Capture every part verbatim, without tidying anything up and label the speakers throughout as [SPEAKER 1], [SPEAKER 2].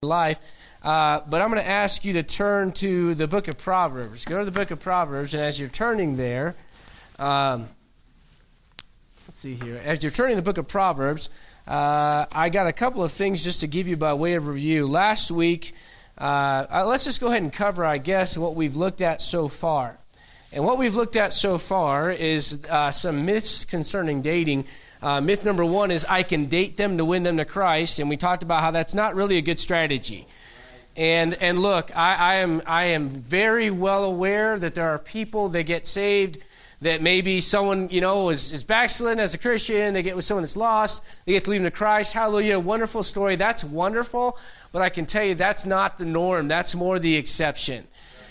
[SPEAKER 1] life. Uh, but I'm going to ask you to turn to the book of Proverbs. Go to the book of Proverbs, and as you're turning there, um, let's see here. As you're turning the book of Proverbs, uh, I got a couple of things just to give you by way of review. Last week, uh, let's just go ahead and cover, I guess, what we've looked at so far. And what we've looked at so far is uh, some myths concerning dating. Uh, myth number one is I can date them to win them to Christ, and we talked about how that's not really a good strategy. And and look, I, I am I am very well aware that there are people that get saved that maybe someone, you know, is, is backslidden as a Christian, they get with someone that's lost, they get to lead them to Christ. Hallelujah, wonderful story. That's wonderful, but I can tell you that's not the norm. That's more the exception.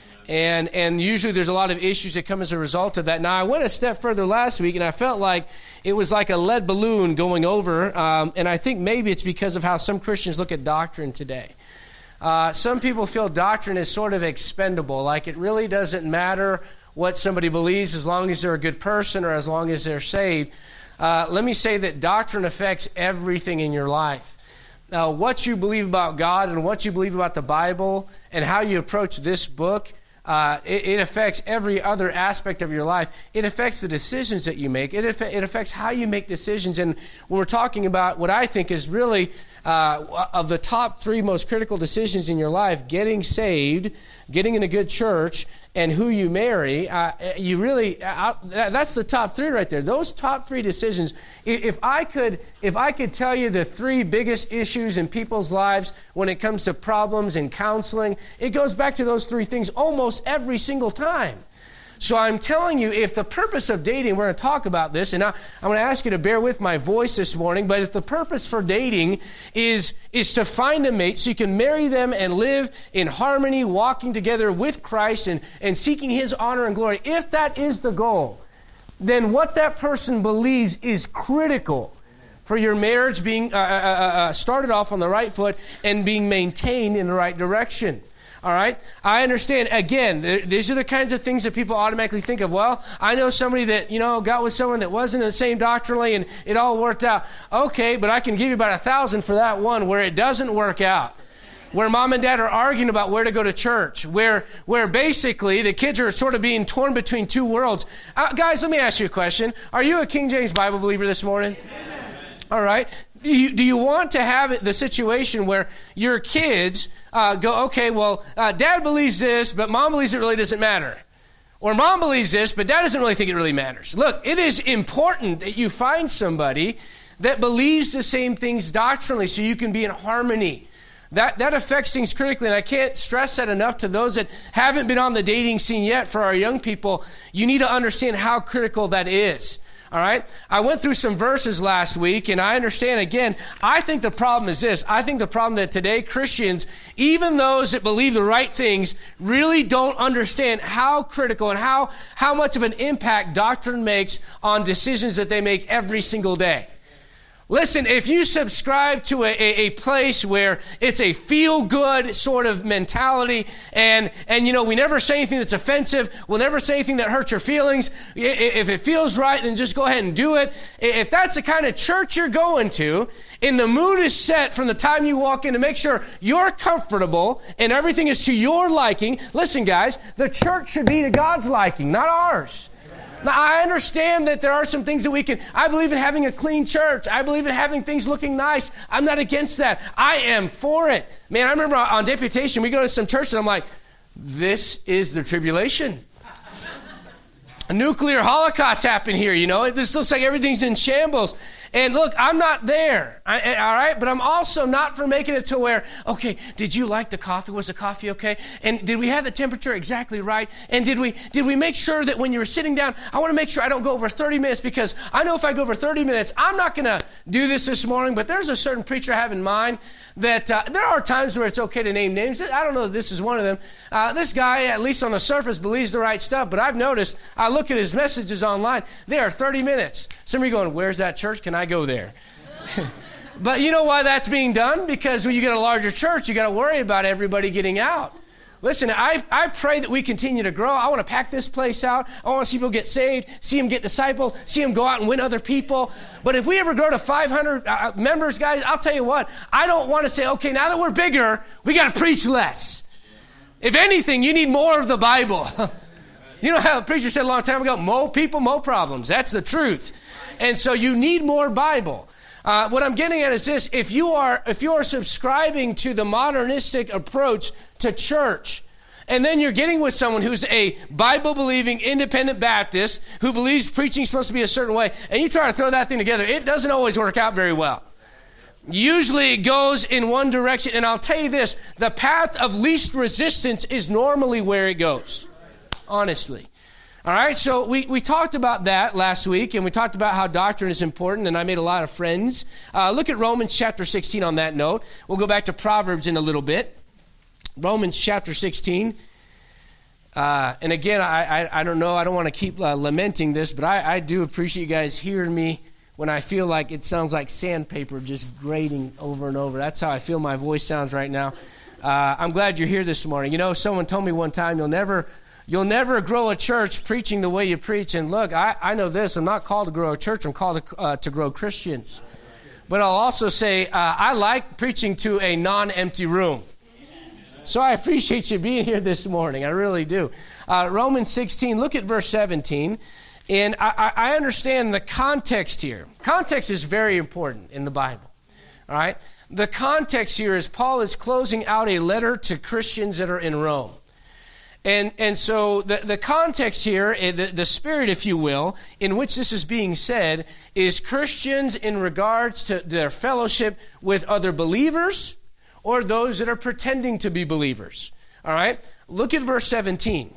[SPEAKER 1] And and usually there's a lot of issues that come as a result of that. Now, I went a step further last week, and I felt like it was like a lead balloon going over, um, and I think maybe it's because of how some Christians look at doctrine today. Uh, some people feel doctrine is sort of expendable, like it really doesn't matter what somebody believes as long as they're a good person or as long as they're saved. Uh, let me say that doctrine affects everything in your life. Now, what you believe about God and what you believe about the Bible and how you approach this book, Uh, it, it affects every other aspect of your life. It affects the decisions that you make. It, aff- it affects how you make decisions. And when we're talking about what I think is really uh, of the top three most critical decisions in your life, getting saved, getting in a good church, and who you marry, uh, you really, uh, that's the top three right there. Those top three decisions, if I could if I could tell you the three biggest issues in people's lives when it comes to problems and counseling, it goes back to those three things almost every single time. So I'm telling you, if the purpose of dating, we're going to talk about this, and I, I'm going to ask you to bear with my voice this morning, but if the purpose for dating is, is to find a mate so you can marry them and live in harmony, walking together with Christ and, and seeking His honor and glory, if that is the goal, then what that person believes is critical for your marriage being uh, uh, uh, started off on the right foot and being maintained in the right direction. All right? I understand. Again, these are the kinds of things that people automatically think of. Well, I know somebody that, you know, got with someone that wasn't the same doctrinally and it all worked out. Okay, but I can give you about a thousand for that one where it doesn't work out. Where mom and dad are arguing about where to go to church. Where where basically the kids are sort of being torn between two worlds. Uh, guys, let me ask you a question. Are you a King James Bible believer this morning? Amen. All right. Do you, do you want to have it, the situation where your kids uh, go, okay, well, uh, dad believes this, but mom believes it really doesn't matter. Or mom believes this, but dad doesn't really think it really matters. Look, it is important that you find somebody that believes the same things doctrinally so you can be in harmony. That, that affects things critically, and I can't stress that enough to those that haven't been on the dating scene yet. For our young people, you need to understand how critical that is. All right? I went through some verses last week, and I understand, again, I think the problem is this. I think the problem that today Christians, even those that believe the right things, really don't understand how critical and how, how much of an impact doctrine makes on decisions that they make every single day. Listen, if you subscribe to a, a, a place where it's a feel-good sort of mentality and, and, you know, we never say anything that's offensive, we'll never say anything that hurts your feelings. If it feels right, then just go ahead and do it. If that's the kind of church you're going to, and the mood is set from the time you walk in to make sure you're comfortable and everything is to your liking, listen, guys, the church should be to God's liking, not ours. Now, I understand that there are some things that we can, I believe in having a clean church. I believe in having things looking nice. I'm not against that. I am for it. Man, I remember on deputation, we go to some church and I'm like, this is the tribulation. A nuclear holocaust happened here, you know. This looks like everything's in shambles. And look, I'm not there, I, all right? But I'm also not for making it to where, okay, did you like the coffee? Was the coffee okay? And did we have the temperature exactly right? And did we did we make sure that when you were sitting down, I want to make sure I don't go over thirty minutes because I know if I go over thirty minutes, I'm not going to do this this morning. But there's a certain preacher I have in mind that uh, there are times where it's okay to name names. I don't know if this is one of them. Uh, this guy, at least on the surface, believes the right stuff. But I've noticed, I look at his messages online, they are thirty minutes. Some of you going, where's that church? Can I go there? But you know why that's being done? Because when you get a larger church, you got to worry about everybody getting out. Listen, I, I pray that we continue to grow. I want to pack this place out. I want to see people get saved, see them get discipled, see them go out and win other people. But if we ever grow to five hundred uh, members, guys, I'll tell you what, I don't want to say, okay, now that we're bigger, we got to preach less. If anything, you need more of the Bible. You know how the preacher said a long time ago, more people, more problems. That's the truth. And so you need more Bible. Uh, what I'm getting at is this: if you are if you are subscribing to the modernistic approach to church, and then you're getting with someone who's a Bible-believing independent Baptist who believes preaching is supposed to be a certain way, and you try to throw that thing together, it doesn't always work out very well. Usually it goes in one direction, and I'll tell you this: the path of least resistance is normally where it goes. Honestly. All right, so we, we talked about that last week, and we talked about how doctrine is important, and I made a lot of friends. Uh, look at Romans chapter sixteen on that note. We'll go back to Proverbs in a little bit. Romans chapter sixteen. Uh, and again, I, I I don't know, I don't want to keep uh, lamenting this, but I, I do appreciate you guys hearing me when I feel like it sounds like sandpaper just grating over and over. That's how I feel my voice sounds right now. Uh, I'm glad you're here this morning. You know, someone told me one time, you'll never... You'll never grow a church preaching the way you preach. And look, I, I know this. I'm not called to grow a church. I'm called to, uh, to grow Christians. But I'll also say uh, I like preaching to a non-empty room. So I appreciate you being here this morning. I really do. Uh, Romans sixteen, look at verse seventeen. And I, I understand the context here. Context is very important in the Bible. All right? The context here is Paul is closing out a letter to Christians that are in Rome. And and so the, the context here, the, the spirit, if you will, in which this is being said, is Christians in regards to their fellowship with other believers or those that are pretending to be believers. All right? Look at verse seventeen.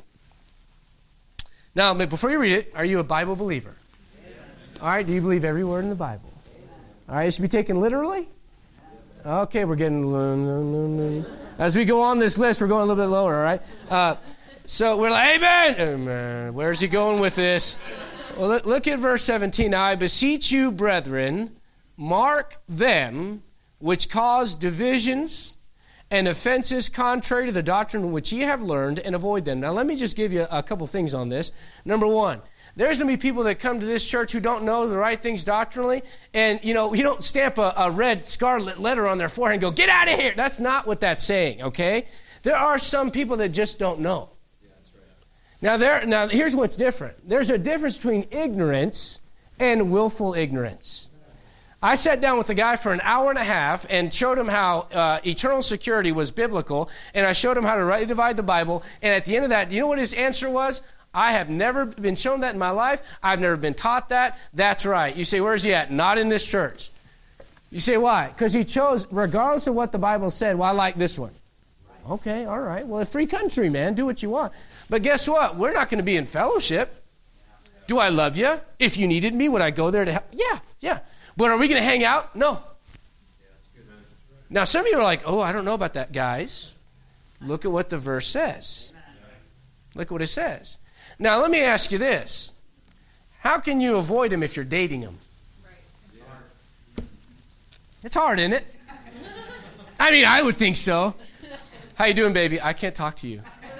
[SPEAKER 1] Now, before you read it, are you a Bible believer? All right, do you believe every word in the Bible? All right, it should be taken literally? Okay, we're getting... As we go on this list, we're going a little bit lower, all right? Uh, so we're like, amen! Amen. Where's he going with this? Well, look, look at verse seventeen. Now, I beseech you, brethren, mark them which cause divisions and offenses contrary to the doctrine which ye have learned, and avoid them. Now, let me just give you a couple things on this. Number one, there's going to be people that come to this church who don't know the right things doctrinally, and, you know, you don't stamp a, a red scarlet letter on their forehead and go, get out of here. That's not what that's saying, okay? There are some people that just don't know. Yeah, that's right. Now, there, now, here's what's different. There's a difference between ignorance and willful ignorance. I sat down with a guy for an hour and a half and showed him how uh, eternal security was biblical, and I showed him how to rightly divide the Bible, and at the end of that, do you know what his answer was? I have never been shown that in my life. I've never been taught that. That's right. You say, where's he at? Not in this church. You say, why? Because he chose, regardless of what the Bible said, well, I like this one. Okay, all right. Well, a free country, man. Do what you want. But guess what? We're not going to be in fellowship. Do I love you? If you needed me, would I go there to help? Yeah, yeah. But are we going to hang out? No. Now, some of you are like, oh, I don't know about that. Guys, look at what the verse says. Look at what it says. Now, let me ask you this. How can you avoid him if you're dating him? It's hard, isn't it? I mean, I would think so. How you doing, baby? I can't talk to you.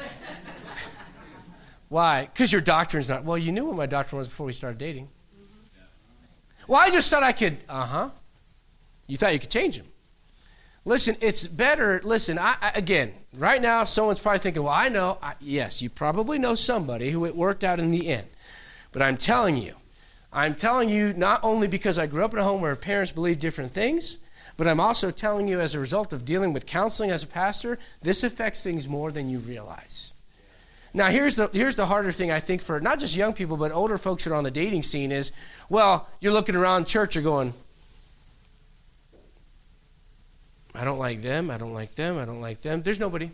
[SPEAKER 1] Why? Because your doctrine's not... Well, you knew what my doctrine was before we started dating. Well, I just thought I could... Uh-huh. You thought you could change him. Listen, it's better... Listen, I, I, again, right now, someone's probably thinking, well, I know... I, yes, you probably know somebody who it worked out in the end. But I'm telling you, I'm telling you not only because I grew up in a home where parents believe different things, but I'm also telling you as a result of dealing with counseling as a pastor, this affects things more than you realize. Now, here's the here's the harder thing, I think, for not just young people, but older folks that are on the dating scene is, well, you're looking around church, you're going, I don't like them, I don't like them, I don't like them. There's nobody.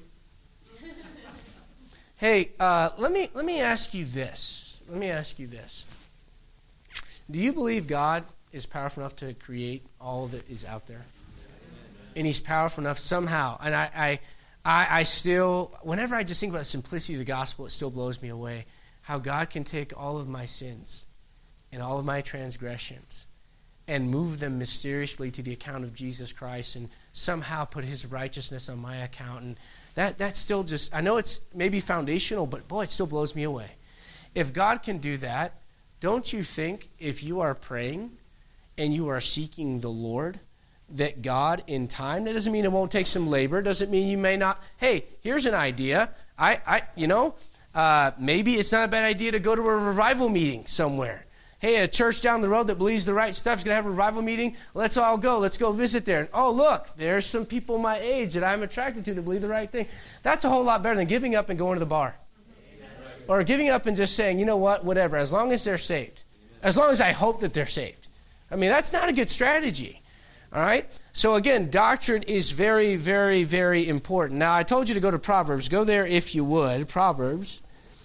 [SPEAKER 1] Hey, uh, let me let me ask you this. Let me ask you this. Do you believe God is powerful enough to create all that is out there? And he's powerful enough somehow. And I, I, I, I still, whenever I just think about the simplicity of the gospel, it still blows me away. How God can take all of my sins and all of my transgressions and move them mysteriously to the account of Jesus Christ and somehow put his righteousness on my account. And that that's still just, I know it's maybe foundational, but boy, it still blows me away. If God can do that, don't you think if you are praying and you are seeking the Lord, that God in time, that doesn't mean it won't take some labor, doesn't mean you may not, hey, here's an idea. I, I you know, uh, maybe it's not a bad idea to go to a revival meeting somewhere. Hey, a church down the road that believes the right stuff is going to have a revival meeting. Let's all go. Let's go visit there. And, oh, look, there's some people my age that I'm attracted to that believe the right thing. That's a whole lot better than giving up and going to the bar. Or giving up and just saying, you know what, whatever, as long as they're saved. As long as I hope that they're saved. I mean, that's not a good strategy. All right? So again, doctrine is very, very, very important. Now, I told you to go to Proverbs. Go there if you would. Proverbs.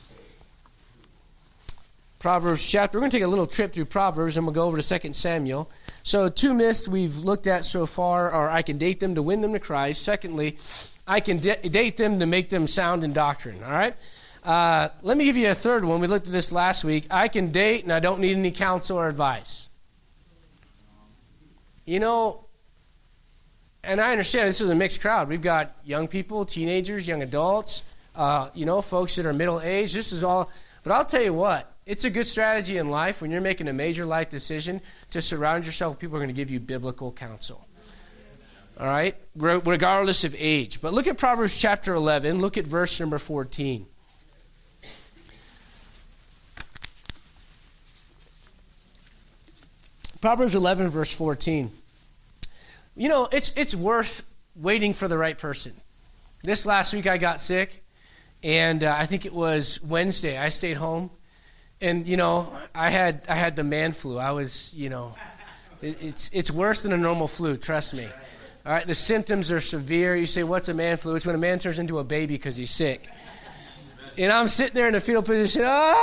[SPEAKER 1] Proverbs chapter. We're going to take a little trip through Proverbs, and we'll go over to Second Samuel. So two myths we've looked at so far are I can date them to win them to Christ. Secondly, I can de- date them to make them sound in doctrine. All right? Uh, let me give you a third one. We looked at this last week. I can date, and I don't need any counsel or advice. You know, and I understand this is a mixed crowd. We've got young people, teenagers, young adults, uh, you know, folks that are middle-aged. This is all. But I'll tell you what. It's a good strategy in life when you're making a major life decision to surround yourself with people who are going to give you biblical counsel. All right? Regardless of age. But look at Proverbs chapter eleven. Look at verse number fourteen. Proverbs eleven, verse fourteen. You know, it's it's worth waiting for the right person. This last week I got sick, and uh, I think it was Wednesday. I stayed home. And, you know, I had I had the man flu. I was, you know, it, it's it's worse than a normal flu, trust me. All right, the symptoms are severe. You say, what's a man flu? It's when a man turns into a baby because he's sick. And I'm sitting there in the fetal position,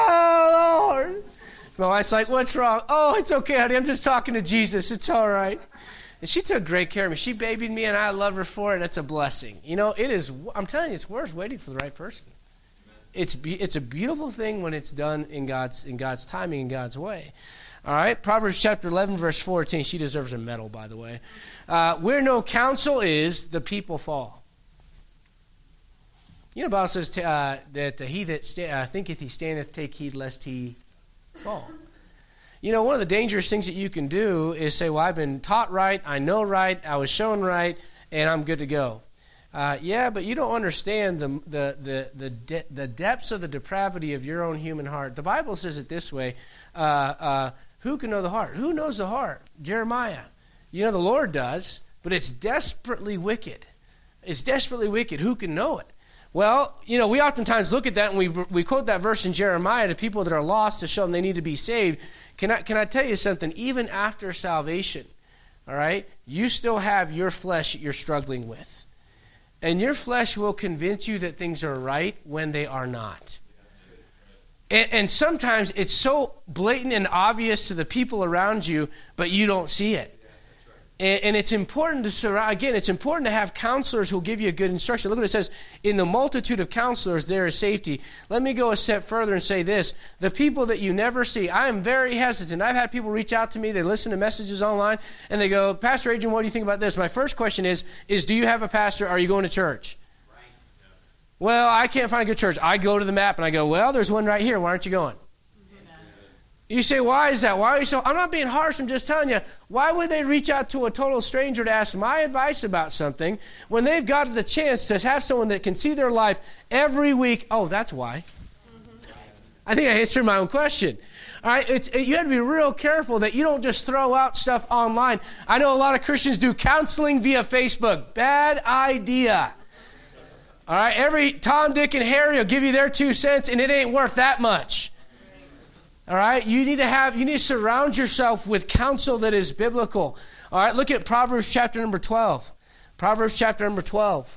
[SPEAKER 1] oh, Lord. My wife's like, what's wrong? Oh, it's okay, honey. I'm just talking to Jesus. It's all right. And she took great care of me. She babied me, and I love her for it. That's a blessing. You know, it is, I'm telling you, it's worth waiting for the right person. It's be, it's a beautiful thing when it's done in God's in God's timing, in God's way. All right, Proverbs chapter eleven, verse fourteen. She deserves a medal, by the way. Uh, where no counsel is, the people fall. You know, the Bible says uh, that uh, he that sta- uh, thinketh he standeth, take heed lest he fall. You know, one of the dangerous things that you can do is say, well, I've been taught right, I know right, I was shown right, and I'm good to go. Uh, yeah, but you don't understand the the the the, de- the depths of the depravity of your own human heart. The Bible says it this way: uh, uh, who can know the heart? Who knows the heart? Jeremiah. You know, the Lord does, but it's desperately wicked. It's desperately wicked. Who can know it? Well, you know, we oftentimes look at that and we we quote that verse in Jeremiah to people that are lost to show them they need to be saved. Can I can I tell you something? Even after salvation, all right, you still have your flesh that you're struggling with. And your flesh will convince you that things are right when they are not. And, and sometimes it's so blatant and obvious to the people around you, but you don't see it. And, and it's important to surround, again, it's important to have counselors who will give you a good instruction. Look what it says, in the multitude of counselors there is safety. Let me go a step further and say this. The people that you never see, I am very hesitant. I've had people reach out to me, they listen to messages online, and they go, Pastor Adrian, what do you think about this? My first question is, is do you have a pastor? Are you going to church? Right. Well, I can't find a good church. I go to the map and I go, well, there's one right here. Why aren't you going? You say, why is that? Why are you so? I'm not being harsh. I'm just telling you, why would they reach out to a total stranger to ask my advice about something when they've got the chance to have someone that can see their life every week? Oh, that's why. Mm-hmm. I think I answered my own question. All right, it's, it, you have to be real careful that you don't just throw out stuff online. I know a lot of Christians do counseling via Facebook. Bad idea. All right, every Tom, Dick, and Harry will give you their two cents, and it ain't worth that much. All right, you need to have, you need to surround yourself with counsel that is biblical. All right, look at Proverbs chapter number twelve. Proverbs chapter number twelve.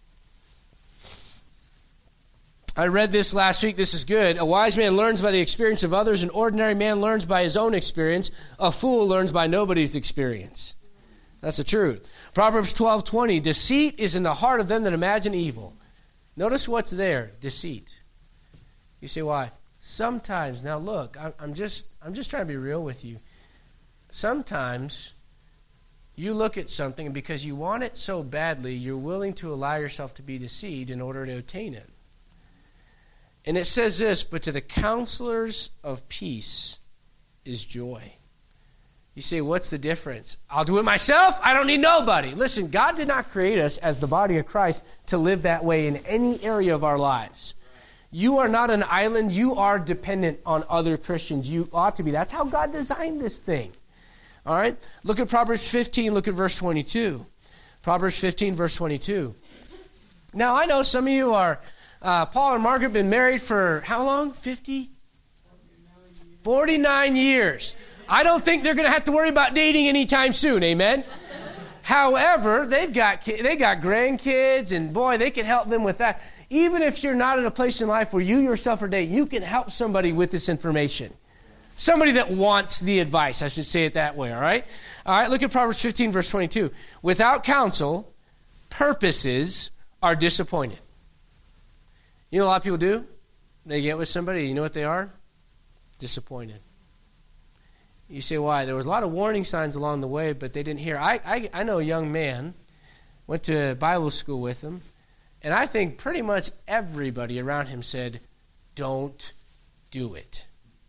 [SPEAKER 1] I read this last week. This is good. A wise man learns by the experience of others. An ordinary man learns by his own experience. A fool learns by nobody's experience. That's the truth. Proverbs twelve twenty. Deceit is in the heart of them that imagine evil. Notice what's there. Deceit. You say, why? Sometimes, now look, I'm just I'm just trying to be real with you. sometimes you look at something, and because you want it so badly, you're willing to allow yourself to be deceived in order to obtain it. And it says this, but to the counselors of peace is joy. You say, what's the difference? I'll do it myself. I don't need nobody. Listen, God did not create us as the body of Christ to live that way in any area of our lives. You are not an island. You are dependent on other Christians. You ought to be. That's how God designed this thing. All right? Look at Proverbs fifteen. Look at verse twenty-two. Proverbs fifteen, verse twenty-two. Now, I know some of you are, uh, Paul and Margaret have been married for how long? fifty? forty-nine years. I don't think they're going to have to worry about dating anytime soon. Amen? However, they've got they got grandkids, and boy, they can help them with that. Even if you're not in a place in life where you yourself are dating, you can help somebody with this information. Somebody that wants the advice, I should say it that way, all right? All right, look at Proverbs fifteen, verse twenty-two. Without counsel, purposes are disappointed. You know what a lot of people do? They get with somebody, you know what they are? Disappointed. You say, why? There was a lot of warning signs along the way, but they didn't hear. I, I, I know a young man, went to Bible school with him, and I think pretty much everybody around him said, don't do it.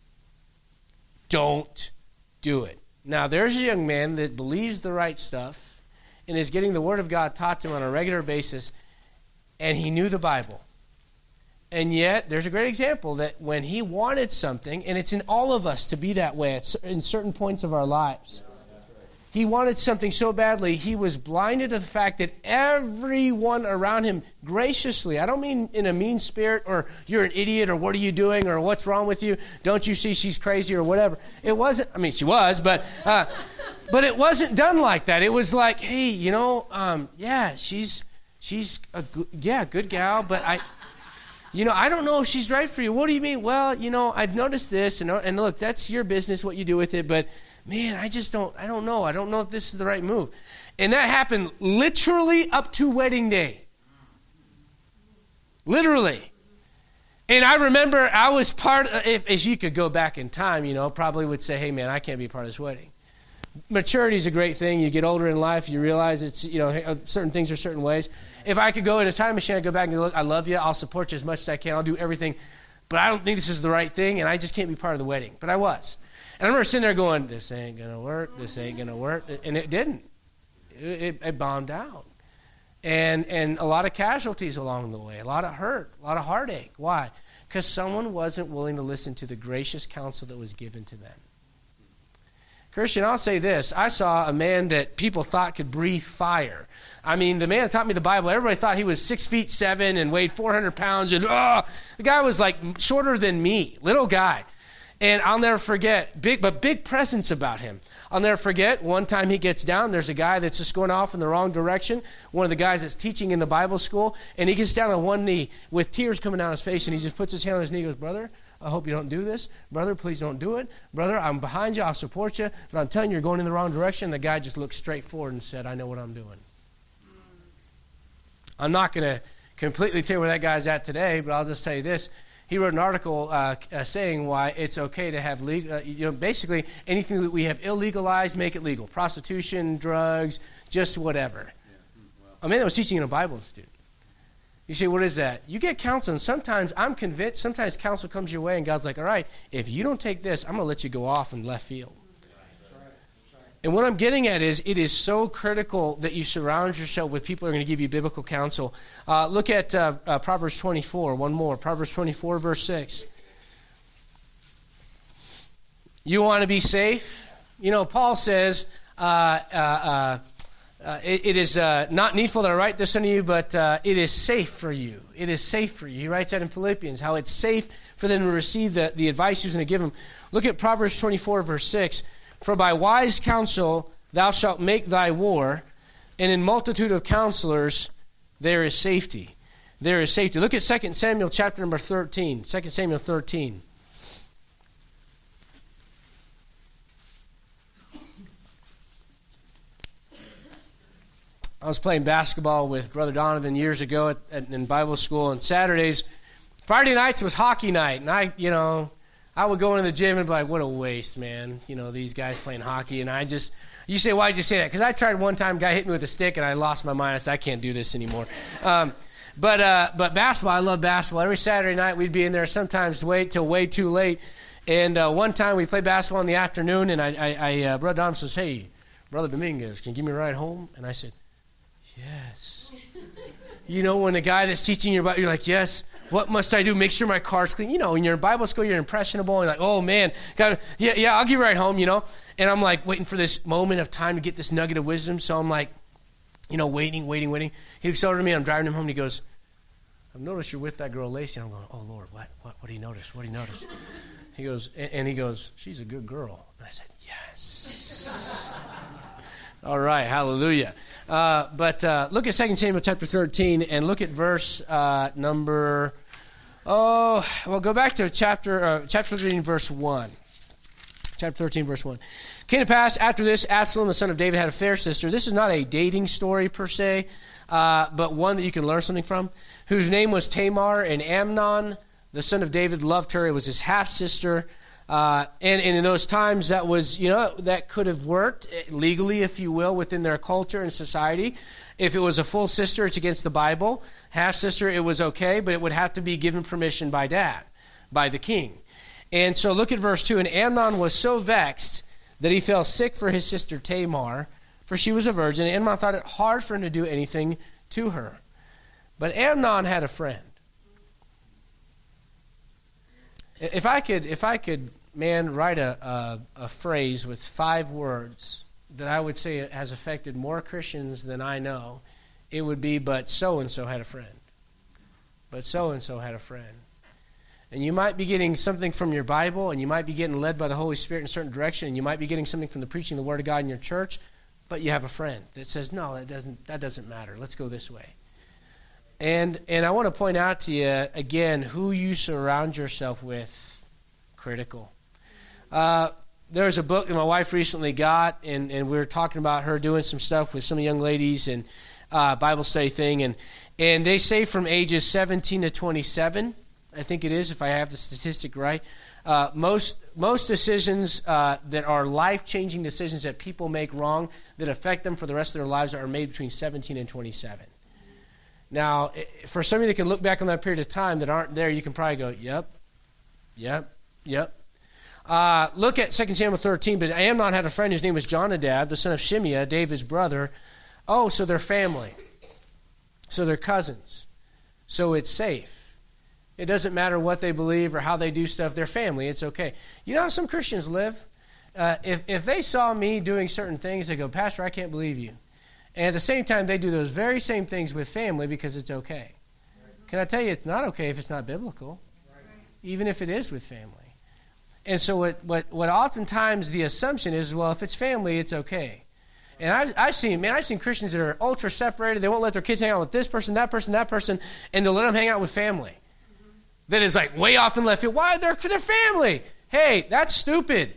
[SPEAKER 1] Don't do it. Now, there's a young man that believes the right stuff and is getting the Word of God taught to him on a regular basis, and he knew the Bible. And yet, there's a great example that when he wanted something, and it's in all of us to be that way at, in certain points of our lives. He wanted something so badly, he was blinded to the fact that everyone around him graciously, I don't mean in a mean spirit or you're an idiot or what are you doing or what's wrong with you, don't you see she's crazy or whatever. It wasn't, I mean, she was, but uh, but it wasn't done like that. It was like, hey, you know, um, yeah, she's, she's a good, yeah, good gal, but I... You know, I don't know if she's right for you. What do you mean? Well, you know, I've noticed this, and, and look, that's your business, what you do with it, but man, I just don't, I don't know. I don't know if this is the right move. And that happened literally up to wedding day. Literally. And I remember I was part of, if, if you could go back in time, you know, probably would say, hey, man, I can't be part of this wedding. Maturity is a great thing. You get older in life, you realize it's, you know, certain things are certain ways. If I could go in a time machine, I'd go back and go, look, I love you. I'll support you as much as I can. I'll do everything. But I don't think this is the right thing, and I just can't be part of the wedding. But I was. And I remember sitting there going, this ain't going to work. This ain't going to work. And it didn't. It, it, it bombed out. And, and a lot of casualties along the way, a lot of hurt, a lot of heartache. Why? Because someone wasn't willing to listen to the gracious counsel that was given to them. Christian, I'll say this. I saw a man that people thought could breathe fire. I mean, the man that taught me the Bible, everybody thought he was six feet seven and weighed four hundred pounds. And oh, the guy was like shorter than me, little guy. And I'll never forget, big, but big presence about him. I'll never forget, one time he gets down, there's a guy that's just going off in the wrong direction, one of the guys that's teaching in the Bible school, and he gets down on one knee with tears coming down his face, and he just puts his hand on his knee and goes, brother, I hope you don't do this. Brother, please don't do it. Brother, I'm behind you. I'll support you. But I'm telling you, you're going in the wrong direction. The guy just looked straight forward and said, I know what I'm doing. I'm not going to completely tell you where that guy's at today, but I'll just tell you this. He wrote an article uh, uh, saying why it's okay to have, legal, uh, you know, basically anything that we have illegalized, make it legal. Prostitution, drugs, just whatever. Yeah. Wow. A man that was teaching in a Bible Institute. You say, what is that? You get counsel, and sometimes I'm convinced, sometimes counsel comes your way, and God's like, all right, if you don't take this, I'm going to let you go off in left field. And what I'm getting at is it is so critical that you surround yourself with people who are going to give you biblical counsel. Uh, look at uh, uh, Proverbs twenty-four, one more. Proverbs twenty-four, verse six. You want to be safe? You know, Paul says, uh, uh, uh, uh, it, it is uh, not needful that I write this unto you, but uh, it is safe for you. It is safe for you. He writes that in Philippians, how it's safe for them to receive the, the advice he's going to give them. Look at Proverbs twenty-four, verse six. For by wise counsel thou shalt make thy war, and in multitude of counselors there is safety. There is safety. Look at Second Samuel chapter number thirteen. Second Samuel thirteen. I was playing basketball with Brother Donovan years ago at, at, in Bible school on Saturdays. Friday nights was hockey night, and I, you know, I would go into the gym and be like, what a waste, man. You know, these guys playing hockey. And I just, you say, why'd you say that? Because I tried one time, guy hit me with a stick, and I lost my mind. I said, I can't do this anymore. Um, but uh, but basketball, I love basketball. Every Saturday night, we'd be in there sometimes wait till way too late. And uh, one time, we played basketball in the afternoon, and I, I, I uh, Brother Don says, hey, Brother Dominguez, can you give me a ride home? And I said, yes. You know, when the guy that's teaching you about, you're like, yes, what must I do? Make sure my car's clean. You know, when you're in Bible school, you're impressionable. And you're like, oh, man, gotta, yeah, yeah, I'll give you a ride home, you know. And I'm like waiting for this moment of time to get this nugget of wisdom. So I'm like, you know, waiting, waiting, waiting. He looks over to me. I'm driving him home. And he goes, I've noticed you're with that girl, Lacey. And I'm going, oh, Lord, what? What, what do you notice? What do you notice? He goes, and, and he goes, she's a good girl. And I said, yes. All right, hallelujah. Uh, but uh, look at Second Samuel chapter thirteen and look at verse uh, number, oh, well, go back to chapter uh, chapter thirteen, verse one. Chapter thirteen, verse one. Came to pass, after this, Absalom, the son of David, had a fair sister. This is not a dating story per se, uh, but one that you can learn something from, whose name was Tamar, and Amnon, the son of David, loved her. It was his half-sister. Uh, and, and in those times, that was, you know, that could have worked legally, if you will, within their culture and society. If it was a full sister, it's against the Bible. Half sister, it was okay, but it would have to be given permission by dad, by the king. And so look at verse two. And Amnon was so vexed that he fell sick for his sister Tamar, for she was a virgin. And Amnon thought it hard for him to do anything to her. But Amnon had a friend. If I could, if I could. Man, write a, a, a phrase with five words that I would say has affected more Christians than I know, it would be, but so-and-so had a friend. But so-and-so had a friend. And you might be getting something from your Bible, and you might be getting led by the Holy Spirit in a certain direction, and you might be getting something from the preaching of the Word of God in your church, but you have a friend that says, no, that doesn't, that doesn't matter. Let's go this way. And, and I want to point out to you, again, who you surround yourself with, critical. Uh, there's a book that my wife recently got, and, and we were talking about her doing some stuff with some young ladies and uh, Bible study thing, and and they say from ages seventeen to twenty-seven, I think it is, if I have the statistic right, uh, most most decisions uh, that are life-changing decisions that people make wrong that affect them for the rest of their lives are made between seventeen and twenty-seven. Now, for some of you that can look back on that period of time that aren't there, you can probably go, yep, yep, yep. Uh, look at Second Samuel thirteen. But Amnon had a friend whose name was Jonadab, the son of Shimeah, David's brother. Oh, so they're family. So they're cousins. So it's safe. It doesn't matter what they believe or how they do stuff. They're family. It's okay. You know how some Christians live? Uh, if, if they saw me doing certain things, they go, Pastor, I can't believe you. And at the same time, they do those very same things with family because it's okay. Can I tell you, it's not okay if it's not biblical, even if it is with family. And so what, what, what oftentimes the assumption is, well, if it's family, it's okay. And I've, I've seen, man, I've seen Christians that are ultra separated. They won't let their kids hang out with this person, that person, that person, and they'll let them hang out with family. Mm-hmm. That is like way off in left field. Why? They're, they're family. Hey, that's stupid.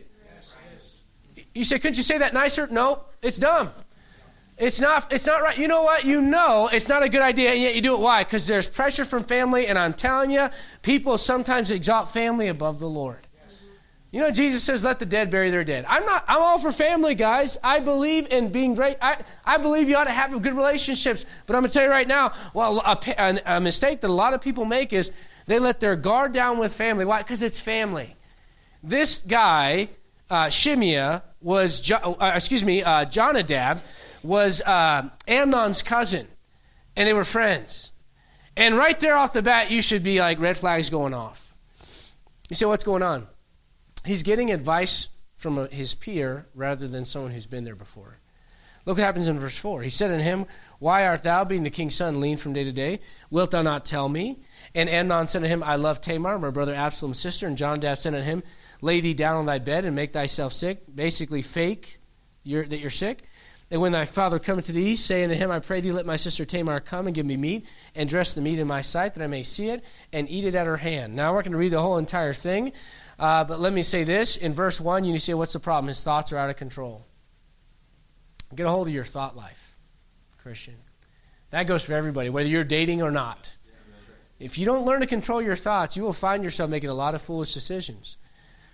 [SPEAKER 1] Yes. You say, couldn't you say that nicer? No, it's dumb. It's not, it's not right. You know what? You know it's not a good idea, and yet you do it. Why? Because there's pressure from family, and I'm telling you, people sometimes exalt family above the Lord. You know, Jesus says, let the dead bury their dead. I'm not, I'm all for family, guys. I believe in being great. I, I believe you ought to have good relationships. But I'm going to tell you right now, well, a, a, a mistake that a lot of people make is they let their guard down with family. Why? Because it's family. This guy, uh, Shimeah, was, jo- uh, excuse me, uh, Jonadab, was uh, Amnon's cousin. And they were friends. And right there off the bat, you should be like, red flags going off. You say, what's going on? He's getting advice from a, his peer rather than someone who's been there before. Look what happens in verse four. He said unto him, why art thou, being the king's son, lean from day to day? Wilt thou not tell me? And Amnon said unto him, I love Tamar, my brother Absalom's sister. And Jonadab said unto him, lay thee down on thy bed and make thyself sick. Basically fake you're, that you're sick. And when thy father cometh to thee, say unto him, I pray thee, let my sister Tamar come and give me meat, and dress the meat in my sight, that I may see it, and eat it at her hand. Now we're going to read the whole entire thing. Uh, but let me say this. In verse one, you say, what's the problem? His thoughts are out of control. Get a hold of your thought life, Christian. That goes for everybody, whether you're dating or not. If you don't learn to control your thoughts, you will find yourself making a lot of foolish decisions.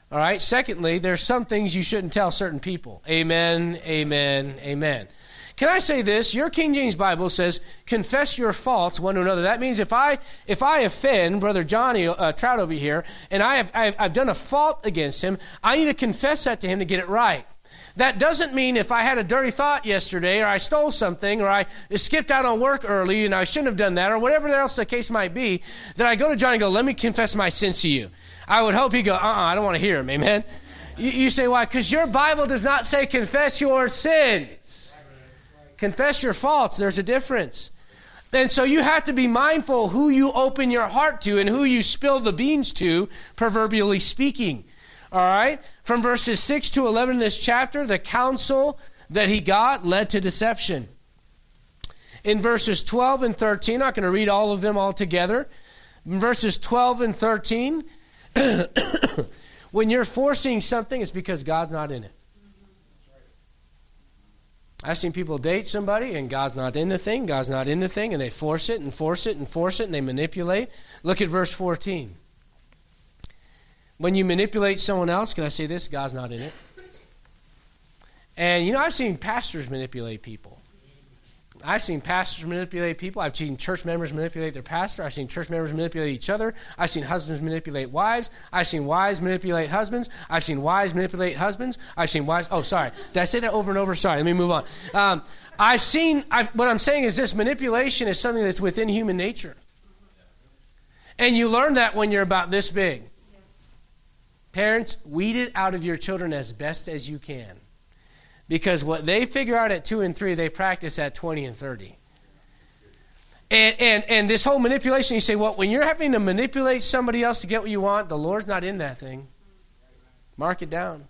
[SPEAKER 1] All right. Secondly, there's some things you shouldn't tell certain people. Amen, amen, amen. Can I say this? Your King James Bible says, confess your faults one to another. That means if I if I offend Brother Johnny uh, Trout over here, and I have I've, I've done a fault against him, I need to confess that to him to get it right. That doesn't mean if I had a dirty thought yesterday, or I stole something, or I skipped out on work early and I shouldn't have done that, or whatever else the case might be, that I go to Johnny and go, let me confess my sins to you. I would hope he'd go, uh-uh, I don't want to hear him, amen? You, you say, why? Because your Bible does not say confess your sins. Confess your faults. There's a difference. And so you have to be mindful who you open your heart to and who you spill the beans to, proverbially speaking. All right? From verses six to eleven in this chapter, the counsel that he got led to deception. In verses twelve and thirteen, I'm not going to read all of them all together. In verses twelve and thirteen, when you're forcing something, it's because God's not in it. I've seen people date somebody and God's not in the thing, God's not in the thing, and they force it and force it and force it and they manipulate. Look at verse fourteen. When you manipulate someone else, can I say this? God's not in it. And you know, I've seen pastors manipulate people. I've seen pastors manipulate people. I've seen church members manipulate their pastor. I've seen church members manipulate each other. I've seen husbands manipulate wives. I've seen wives manipulate husbands. I've seen wives manipulate husbands. I've seen wives. Oh, sorry. Did I say that over and over? Sorry. Let me move on. Um, I've seen, I've, what I'm saying is this, manipulation is something that's within human nature. And you learn that when you're about this big. Parents, weed it out of your children as best as you can. Because what they figure out at two and three, they practice at twenty and thirty. And, and, and this whole manipulation, you say, well, when you're having to manipulate somebody else to get what you want, the Lord's not in that thing. Mark it down.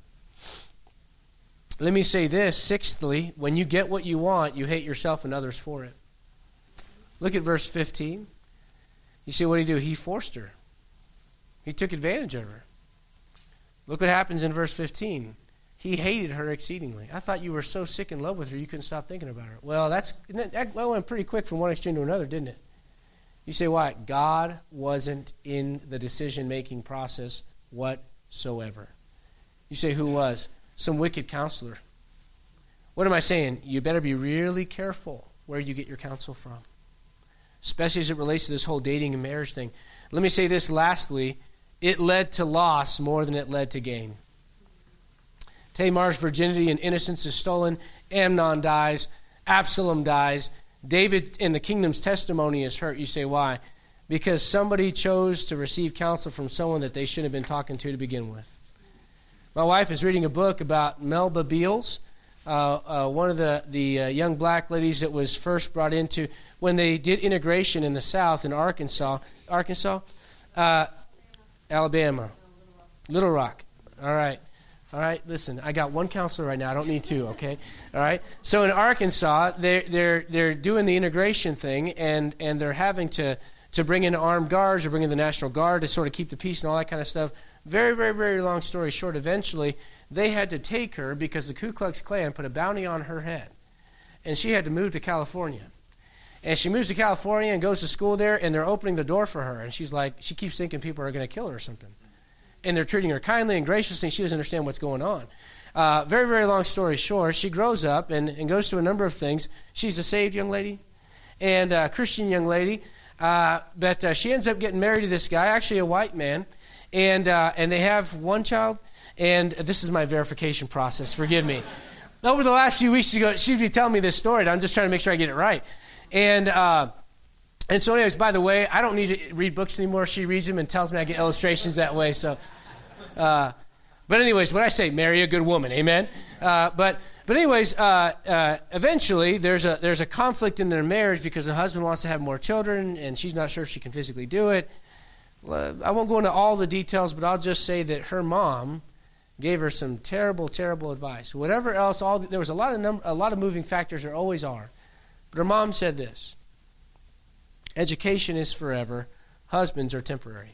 [SPEAKER 1] Let me say this. Sixthly, when you get what you want, you hate yourself and others for it. Look at verse fifteen. You see what he do? He forced her. He took advantage of her. Look what happens in verse fifteen. He hated her exceedingly. I thought you were so sick in love with her you couldn't stop thinking about her. Well, that's that went pretty quick from one extreme to another, didn't it? You say, why? God wasn't in the decision-making process whatsoever. You say, who was? Some wicked counselor. What am I saying? You better be really careful where you get your counsel from, especially as it relates to this whole dating and marriage thing. Let me say this lastly. It led to loss more than it led to gain. Tamar's virginity and innocence is stolen. Amnon dies. Absalom dies. David in the kingdom's testimony is hurt. You say, why? Because somebody chose to receive counsel from someone that they shouldn't have been talking to to begin with. My wife is reading a book about Melba Beals, uh, uh, one of the, the uh, young black ladies that was first brought into, when they did integration in the South in Arkansas, Arkansas, uh, Alabama, Little Rock. All right. All right, listen, I got one counselor right now. I don't need two, okay? All right? So in Arkansas, they're, they're, they're doing the integration thing, and, and they're having to, to bring in armed guards or bring in the National Guard to sort of keep the peace and all that kind of stuff. Very, very, very long story short, eventually they had to take her because the Ku Klux Klan put a bounty on her head, and she had to move to California. And she moves to California and goes to school there, and they're opening the door for her, and she's like, she keeps thinking people are going to kill her or something. And they're treating her kindly and graciously, and she doesn't understand what's going on. Uh, very, very long story short, she grows up and, and goes through a number of things. She's a saved young lady and a Christian young lady, uh, but uh, she ends up getting married to this guy, actually a white man, and uh, and they have one child, and this is my verification process, forgive me. Over the last few weeks ago, she'd be telling me this story, and I'm just trying to make sure I get it right. And uh, And so anyways, by the way, I don't need to read books anymore. She reads them and tells me I get illustrations that way. So, uh, But anyways, what I say, marry a good woman, amen? Uh, but but anyways, uh, uh, eventually there's a there's a conflict in their marriage because the husband wants to have more children, and she's not sure if she can physically do it. Well, I won't go into all the details, but I'll just say that her mom gave her some terrible, terrible advice. Whatever else, all there was a lot of num- a lot of moving factors. There always are. But her mom said this. Education is forever. Husbands are temporary.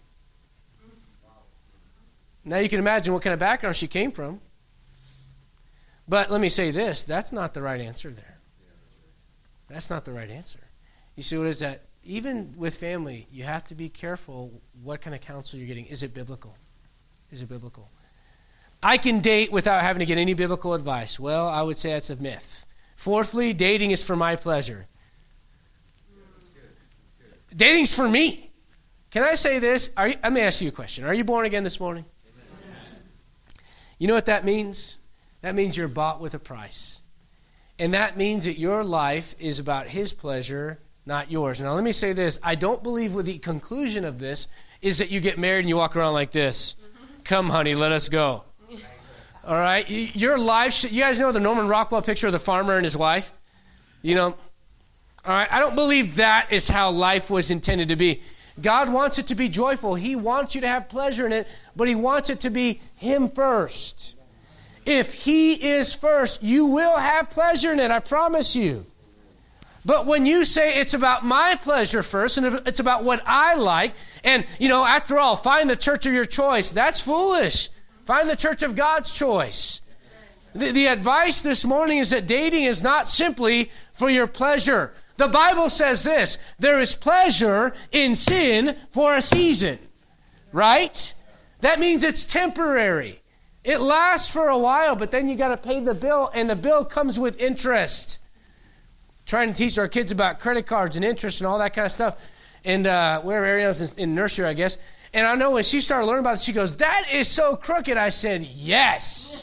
[SPEAKER 1] Now you can imagine what kind of background she came from. But let me say this. That's not the right answer there. That's not the right answer. You see what is that? Even with family, you have to be careful what kind of counsel you're getting. Is it biblical? Is it biblical? I can date without having to get any biblical advice. Well, I would say that's a myth. Fourthly, dating is for my pleasure.
[SPEAKER 2] That's good. That's good.
[SPEAKER 1] Dating's for me. Can I say this? Are you, let me ask you a question. Are you born again this morning? Amen. You know what that means? That means you're bought with a price. And that means that your life is about his pleasure, not yours. Now, let me say this. I don't believe with the conclusion of this is that you get married and you walk around like this. Come, honey, let us go. All right? Your life, should, you guys know the Norman Rockwell picture of the farmer and his wife? You know? All right? I don't believe that is how life was intended to be. God wants it to be joyful. He wants you to have pleasure in it, but he wants it to be him first. If he is first, you will have pleasure in it, I promise you. But when you say it's about my pleasure first, and it's about what I like, and, you know, after all, find the church of your choice, that's foolish. Find the church of God's choice. The, the advice this morning is that dating is not simply for your pleasure. The Bible says this, there is pleasure in sin for a season, right? That means it's temporary. It lasts for a while, but then you got to pay the bill, and the bill comes with interest. Trying to teach our kids about credit cards and interest and all that kind of stuff, and uh, wherever Ariana's in, in nursery, I guess. And I know when she started learning about it, she goes, "That is so crooked." I said, "Yes."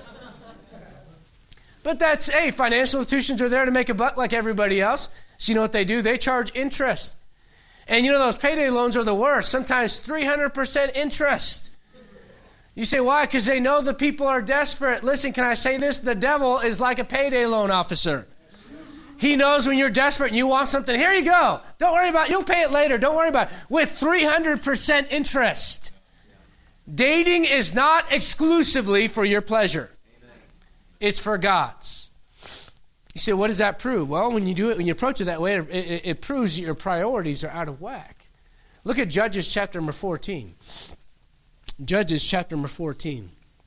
[SPEAKER 1] But that's, hey, financial institutions are there to make a buck like everybody else. So you know what they do? They charge interest. And you know those payday loans are the worst. Sometimes three hundred percent interest. You say, why? Because they know the people are desperate. Listen, can I say this? The devil is like a payday loan officer. He knows when you're desperate and you want something. Here you go. Don't worry about it. You'll pay it later. Don't worry about it. With three hundred percent interest. Dating is not exclusively for your pleasure. It's for God's. You say, what does that prove? Well, when you do it, when you approach it that way, it, it, it proves that your priorities are out of whack. Look at Judges chapter number fourteen. Judges chapter number fourteen.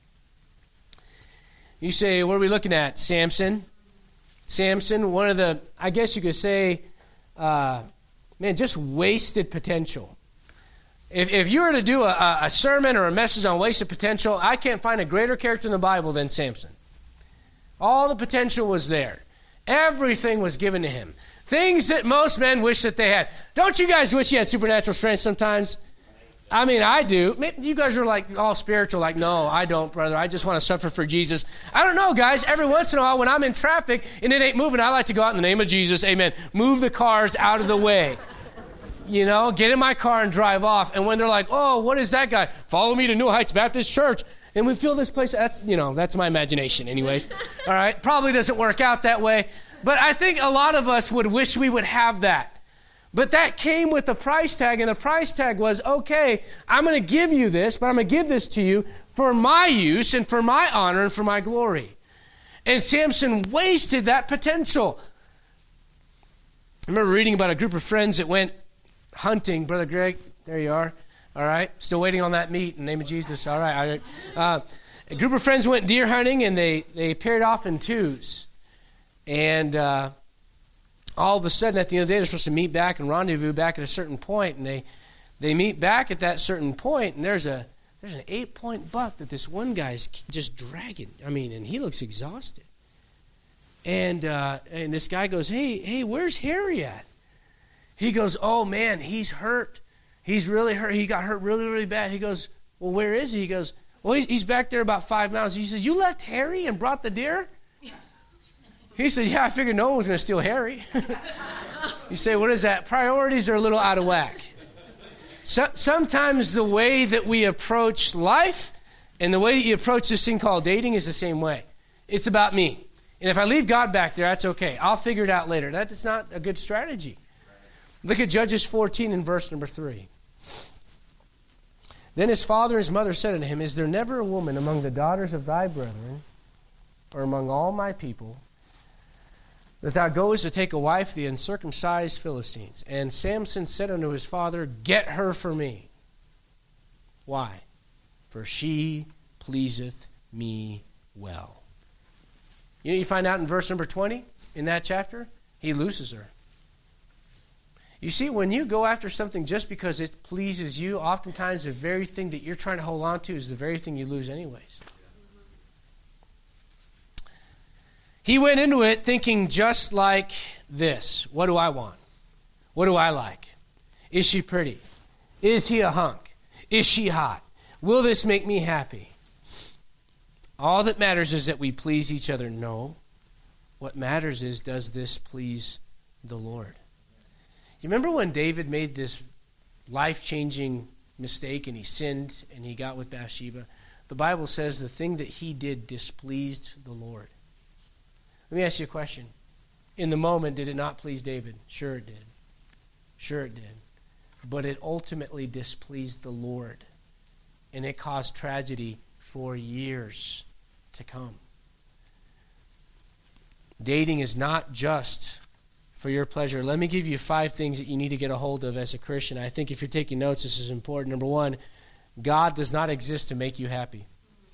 [SPEAKER 1] You say, what are we looking at? Samson. Samson, one of the, I guess you could say, uh, man, just wasted potential. If, if you were to do a, a sermon or a message on wasted potential, I can't find a greater character in the Bible than Samson. All the potential was there. Everything was given to him. Things that most men wish that they had. Don't you guys wish you had supernatural strength sometimes? I mean, I do. Maybe you guys are like all spiritual, like, no, I don't, brother. I just want to suffer for Jesus. I don't know, guys. Every once in a while when I'm in traffic and it ain't moving, I like to go out in the name of Jesus. Amen. Move the cars out of the way. You know, get in my car and drive off. And when they're like, oh, what is that guy? Follow me to New Heights Baptist Church. And we fill this place. That's, you know, that's my imagination anyways. All right. Probably doesn't work out that way. But I think a lot of us would wish we would have that. But that came with a price tag, and the price tag was, okay, I'm going to give you this, but I'm going to give this to you for my use and for my honor and for my glory. And Samson wasted that potential. I remember reading about a group of friends that went hunting. Brother Greg, there you are. All right, still waiting on that meat in the name of Jesus. All right. All right. Uh, a group of friends went deer hunting, and they, they paired off in twos. And uh, all of a sudden, at the end of the day, they're supposed to meet back and rendezvous back at a certain point. And they, they meet back at that certain point, and there's a there's an eight-point buck that this one guy's just dragging. I mean, and he looks exhausted. And uh, and this guy goes, hey, hey, where's Harry at? He goes, oh, man, he's hurt. He's really hurt. He got hurt really, really bad. He goes, well, where is he? He goes, well, he's, he's back there about five miles. He says, you left Harry and brought the deer? He said, yeah, I figured no one was going to steal Harry. You say, what is that? Priorities are a little out of whack. So, sometimes the way that we approach life and the way that you approach this thing called dating is the same way. It's about me. And if I leave God back there, that's okay. I'll figure it out later. That is not a good strategy. Look at Judges fourteen in verse number three. Then his father and his mother said unto him, is there never a woman among the daughters of thy brethren or among all my people that thou goest to take a wife of the uncircumcised Philistines? And Samson said unto his father, get her for me. Why? For she pleaseth me well. You know, you find out in verse number twenty in that chapter, he loses her. You see, when you go after something just because it pleases you, oftentimes the very thing that you're trying to hold on to is the very thing you lose anyways. He went into it thinking just like this. What do I want? What do I like? Is she pretty? Is he a hunk? Is she hot? Will this make me happy? All that matters is that we please each other. No. What matters is, does this please the Lord? You remember when David made this life-changing mistake and he sinned and he got with Bathsheba? The Bible says the thing that he did displeased the Lord. Let me ask you a question. In the moment, did it not please David? Sure it did. Sure it did. But it ultimately displeased the Lord. And it caused tragedy for years to come. Dating is not just for your pleasure. Let me give you five things that you need to get a hold of as a Christian. I think if you're taking notes, this is important. Number one, God does not exist to make you happy.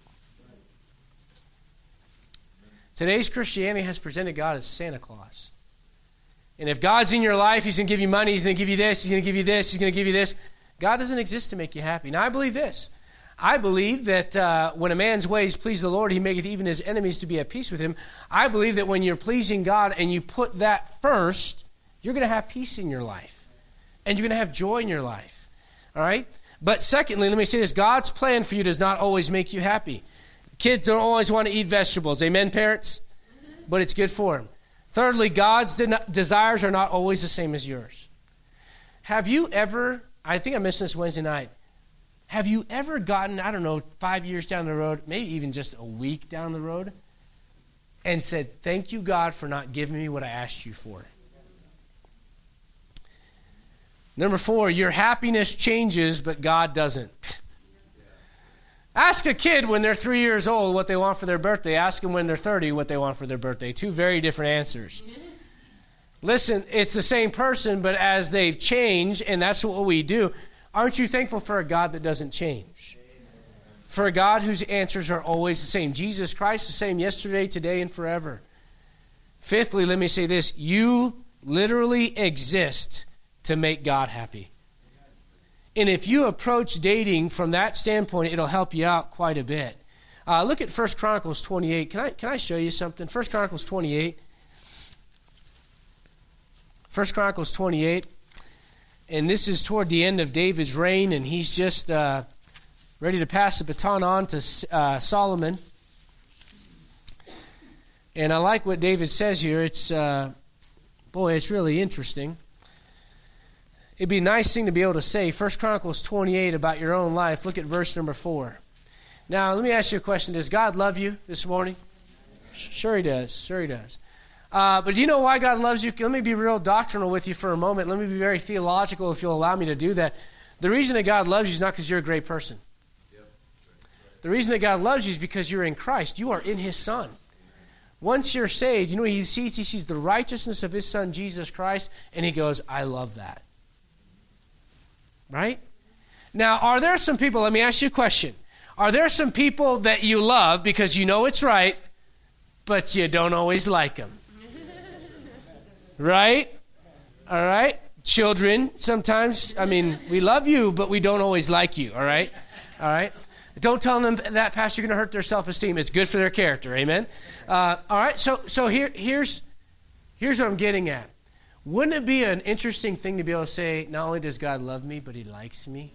[SPEAKER 1] Today's Christianity has presented God as Santa Claus. And if God's in your life, he's going to give you money, he's going to give you this, he's going to give you this, he's going to give you this. God doesn't exist to make you happy. Now, I believe this. I believe that uh, when a man's ways please the Lord, he maketh even his enemies to be at peace with him. I believe that when you're pleasing God and you put that first, you're going to have peace in your life. And you're going to have joy in your life. All right? But secondly, let me say this. God's plan for you does not always make you happy. Kids don't always want to eat vegetables. Amen, parents? But it's good for them. Thirdly, God's de- desires are not always the same as yours. Have you ever, I think I mentioned this Wednesday night, have you ever gotten, I don't know, five years down the road, maybe even just a week down the road, and said, thank you, God, for not giving me what I asked you for? Number four, your happiness changes, but God doesn't. Ask a kid when they're three years old what they want for their birthday. Ask them when they're thirty what they want for their birthday. Two very different answers. Listen, it's the same person, but as they've changed, and that's what we do, aren't you thankful for a God that doesn't change? For a God whose answers are always the same. Jesus Christ, the same yesterday, today, and forever. Fifthly, let me say this. You literally exist to make God happy. And if you approach dating from that standpoint, it'll help you out quite a bit. Uh, look at First Chronicles twenty-eight. Can I, can I show you something? First Chronicles twenty-eight. First Chronicles twenty-eight. And this is toward the end of David's reign, and he's just uh, ready to pass the baton on to uh, Solomon. And I like what David says here. It's, uh, boy, it's really interesting. It'd be a nice thing to be able to say, First Chronicles twenty-eight, about your own life. Look at verse number four. Now, let me ask you a question. Does God love you this morning? Sure he does. Sure he does. Uh, but do you know why God loves you? Let me be real doctrinal with you for a moment. Let me be very theological if you'll allow me to do that. The reason that God loves you is not because you're a great person. Yep. The reason that God loves you is because you're in Christ. You are in his Son. Once you're saved, you know what he sees? He sees the righteousness of his Son, Jesus Christ, and he goes, I love that. Right? Now, are there some people, let me ask you a question. Are there some people that you love because you know it's right, but you don't always like them? Right? All right? Children, sometimes, I mean, we love you, but we don't always like you, all right? All right? Don't tell them that, Pastor, you're going to hurt their self-esteem. It's good for their character, amen? Uh, all right, so so here here's here's what I'm getting at. Wouldn't it be an interesting thing to be able to say, not only does God love me, but he likes me?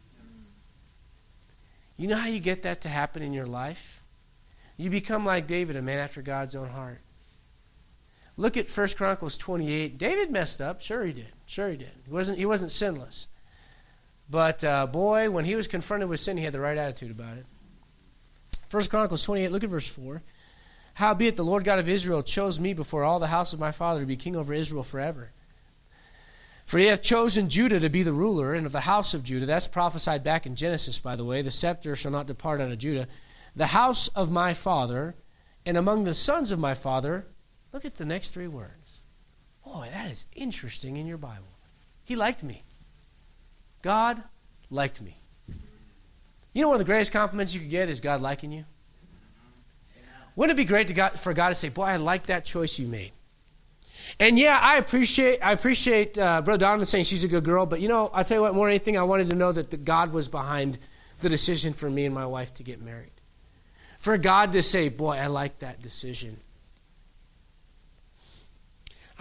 [SPEAKER 1] You know how you get that to happen in your life? You become like David, a man after God's own heart. Look at First Chronicles twenty-eight. David messed up. Sure he did. Sure he did. He wasn't, he wasn't sinless. But uh, boy, when he was confronted with sin, he had the right attitude about it. First Chronicles twenty-eight, look at verse four. Howbeit the Lord God of Israel chose me before all the house of my father to be king over Israel forever. For he hath chosen Judah to be the ruler, and of the house of Judah, that's prophesied back in Genesis, by the way, the scepter shall not depart out of Judah, the house of my father, and among the sons of my father, look at the next three words. Boy, that is interesting in your Bible. He liked me. God liked me. You know one of the greatest compliments you could get is God liking you? Wouldn't it be great to God, for God to say, boy, I like that choice you made. And yeah, I appreciate I appreciate uh, Brother Donovan saying she's a good girl, but you know, I'll tell you what, more than anything, I wanted to know that the God was behind the decision for me and my wife to get married. For God to say, boy, I like that decision.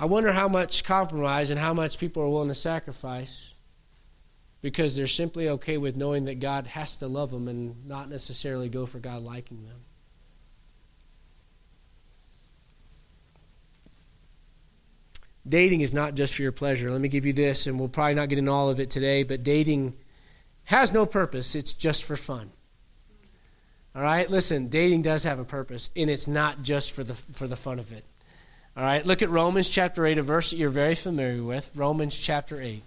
[SPEAKER 1] I wonder how much compromise and how much people are willing to sacrifice because they're simply okay with knowing that God has to love them and not necessarily go for God liking them. Dating is not just for your pleasure. Let me give you this, and we'll probably not get into all of it today, but dating has no purpose. It's just for fun. All right? Listen, dating does have a purpose, and it's not just for the for the fun of it. All right? Look at Romans chapter eight, a verse that you're very familiar with. Romans chapter eight.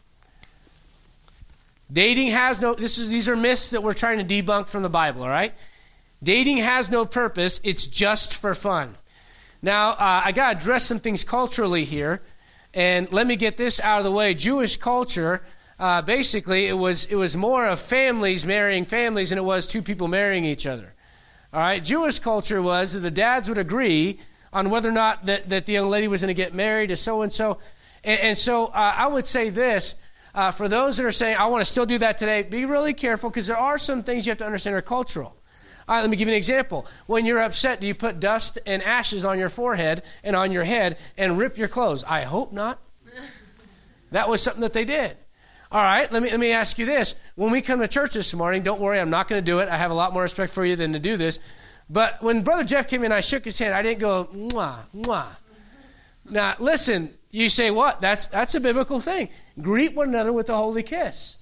[SPEAKER 1] Dating has no, this is these are myths that we're trying to debunk from the Bible, all right? Dating has no purpose. It's just for fun. Now, uh, I got to address some things culturally here. And let me get this out of the way. Jewish culture, uh, basically, it was it was more of families marrying families than it was two people marrying each other. All right? Jewish culture was that the dads would agree on whether or not that, that the young lady was going to get married to so-and-so. And, and so uh, I would say this, uh, for those that are saying, I want to still do that today, be really careful because there are some things you have to understand are cultural. All right, let me give you an example. When you're upset, do you put dust and ashes on your forehead and on your head and rip your clothes? I hope not. That was something that they did. All right, let me let me ask you this. When we come to church this morning, don't worry, I'm not going to do it. I have a lot more respect for you than to do this. But when Brother Jeff came in, I shook his hand. I didn't go, mwah, mwah. Now, listen, you say what? That's, that's a biblical thing. Greet one another with a holy kiss.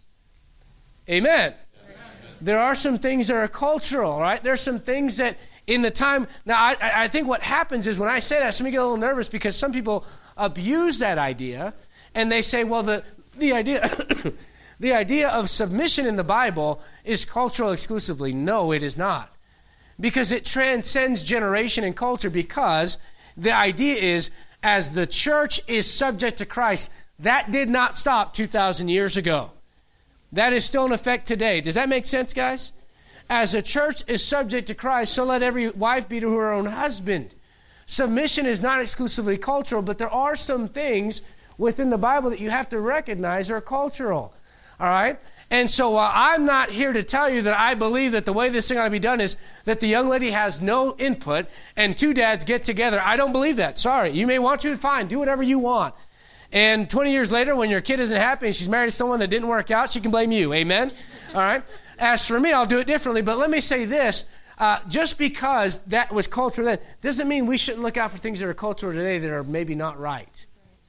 [SPEAKER 1] Amen. There are some things that are cultural, right? There's some things that in the time... Now, I, I think what happens is when I say that, some people get a little nervous because some people abuse that idea, and they say, well, the, the idea the idea of submission in the Bible is cultural exclusively. No, it is not. Because it transcends generation and culture, because the idea is, as the church is subject to Christ, that did not stop two thousand years ago. That is still in effect today. Does that make sense, guys? As a church is subject to Christ, so let every wife be to her own husband. Submission is not exclusively cultural, but there are some things within the Bible that you have to recognize are cultural. All right? And so while I'm not here to tell you that I believe that the way this thing ought to be done is that the young lady has no input and two dads get together, I don't believe that. Sorry. You may want to, fine. Do whatever you want. And twenty years later, when your kid isn't happy and she's married to someone that didn't work out, she can blame you. Amen? All right? As for me, I'll do it differently. But let me say this. Uh, just because that was culture then doesn't mean we shouldn't look out for things that are cultural today that are maybe not right.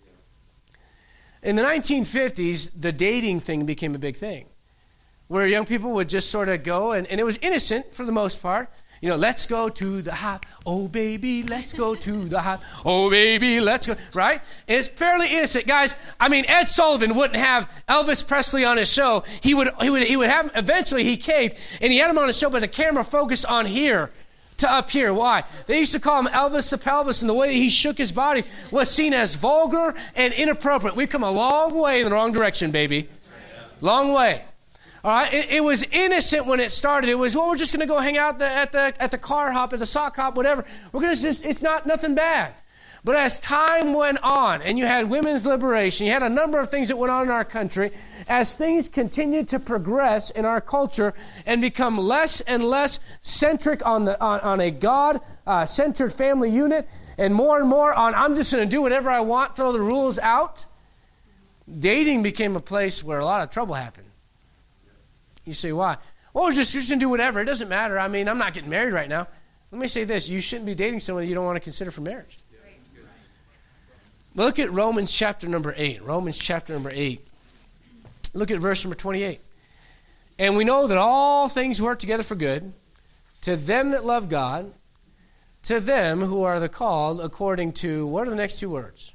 [SPEAKER 1] In the nineteen fifties, the dating thing became a big thing, where young people would just sort of go, and, and it was innocent for the most part. You know, let's go to the hop. Oh, baby, let's go to the hop. Oh, baby, let's go. Right? And it's fairly innocent. Guys, I mean, Ed Sullivan wouldn't have Elvis Presley on his show. He would, he would, he would have, eventually he caved, and he had him on his show, but the camera focused on here to up here. Why? They used to call him Elvis the Pelvis, and the way he shook his body was seen as vulgar and inappropriate. We've come a long way in the wrong direction, baby. Long way. All right, it, it was innocent when it started. It was, well, we're just going to go hang out the, at the at the car hop, at the sock hop, whatever. We're going to just, it's not nothing bad. But as time went on, and you had women's liberation, you had a number of things that went on in our country, as things continued to progress in our culture and become less and less centric on the on, on a God-centered uh, family unit, and more and more on, I'm just going to do whatever I want, throw the rules out, dating became a place where a lot of trouble happened. You say, why? Well, we're just, just going to do whatever. It doesn't matter. I mean, I'm not getting married right now. Let me say this. You shouldn't be dating someone that you don't want to consider for marriage. Yeah, look at Romans chapter number eight. Romans chapter number eight. Look at verse number twenty-eight. And we know that all things work together for good to them that love God, to them who are the called according to, what are the next two words?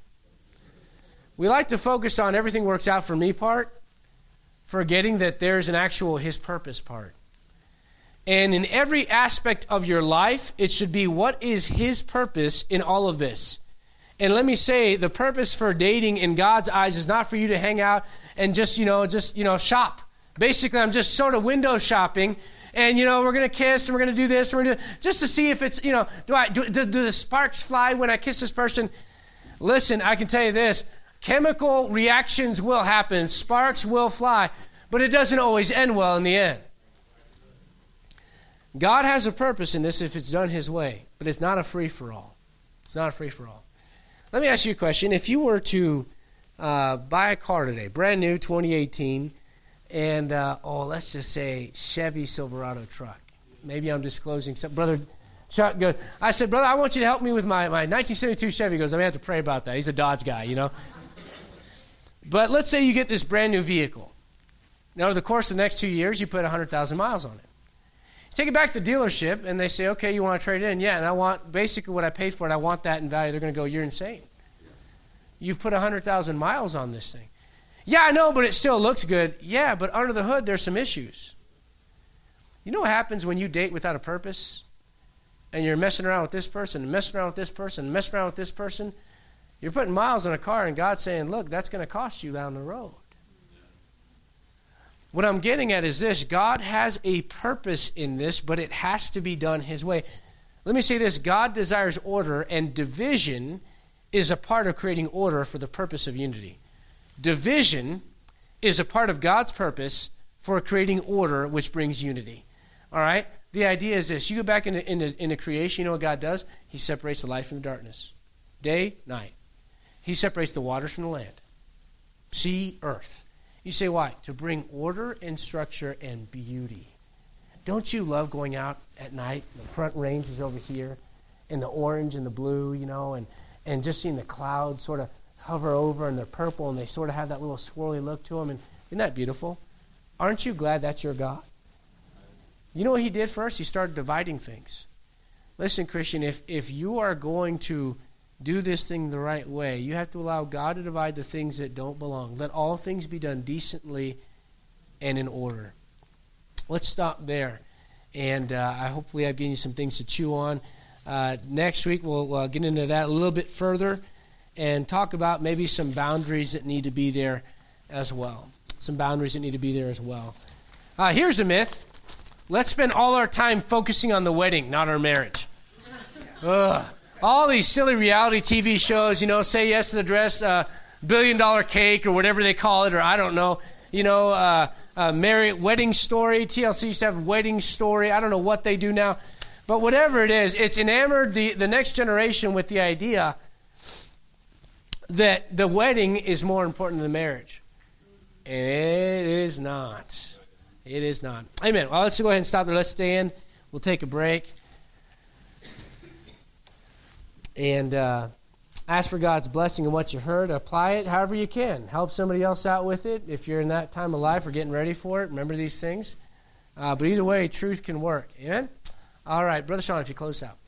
[SPEAKER 1] We like to focus on everything works out for me part, forgetting that there's an actual his purpose part. And in every aspect of your life, it should be, what is his purpose in all of this? And let me say, the purpose for dating in God's eyes is not for you to hang out and just, you know, just, you know, shop. Basically, I'm just sort of window shopping, and, you know, we're going to kiss, and we're going to do this, and we're going to, just to see if it's, you know, do I do, do, do the sparks fly when I kiss this person? Listen, I can tell you this. Chemical reactions will happen. Sparks will fly. But it doesn't always end well in the end. God has a purpose in this if it's done his way. But it's not a free-for-all. It's not a free-for-all. Let me ask you a question. If you were to uh, buy a car today, brand new, twenty eighteen, and, uh, oh, let's just say Chevy Silverado truck. Maybe I'm disclosing something. Brother Chuck goes, I said, brother, I want you to help me with my, my nineteen seventy-two Chevy. He goes, I'm going to have to pray about that. He's a Dodge guy, you know. But let's say you get this brand new vehicle. Now, over the course of the next two years, you put one hundred thousand miles on it. You take it back to the dealership, and they say, okay, you want to trade it in? Yeah, and I want basically what I paid for it. I want that in value. They're going to go, you're insane. You've put one hundred thousand miles on this thing. Yeah, I know, but it still looks good. Yeah, but under the hood, there's some issues. You know what happens when you date without a purpose? And you're messing around with this person, and messing around with this person, and messing around with this person? You're putting miles on a car, and God's saying, look, that's going to cost you down the road. What I'm getting at is this. God has a purpose in this, but it has to be done his way. Let me say this. God desires order, and division is a part of creating order for the purpose of unity. Division is a part of God's purpose for creating order, which brings unity. All right? The idea is this. You go back into, into, into creation, you know what God does? He separates the light from the darkness. Day, night. He separates the waters from the land. Sea, earth. You say, why? To bring order and structure and beauty. Don't you love going out at night? The front range is over here, and the orange and the blue, you know, and, and just seeing the clouds sort of hover over, and they're purple, and they sort of have that little swirly look to them. And isn't that beautiful? Aren't you glad that's your God? You know what he did first? He started dividing things. Listen, Christian, if, if you are going to do this thing the right way, you have to allow God to divide the things that don't belong. Let all things be done decently and in order. Let's stop there. And uh, I hopefully I've given you some things to chew on. Uh, next week we'll uh, get into that a little bit further and talk about maybe some boundaries that need to be there as well. Some boundaries that need to be there as well. Uh, here's a myth. Let's spend all our time focusing on the wedding, not our marriage. Ugh. All these silly reality T V shows, you know, Say Yes to the Dress, uh, Billion Dollar Cake, or whatever they call it, or I don't know, you know, uh, uh, married wedding story. T L C used to have wedding story. I don't know what they do now. But whatever it is, it's enamored the, the next generation with the idea that the wedding is more important than the marriage. And it is not. It is not. Amen. Well, let's go ahead and stop there. Let's stand. We'll take a break. And uh, ask for God's blessing on what you heard. Apply it however you can. Help somebody else out with it. If you're in that time of life or getting ready for it, remember these things. Uh, but either way, truth can work. Amen? All right. Brother Sean, if you close out.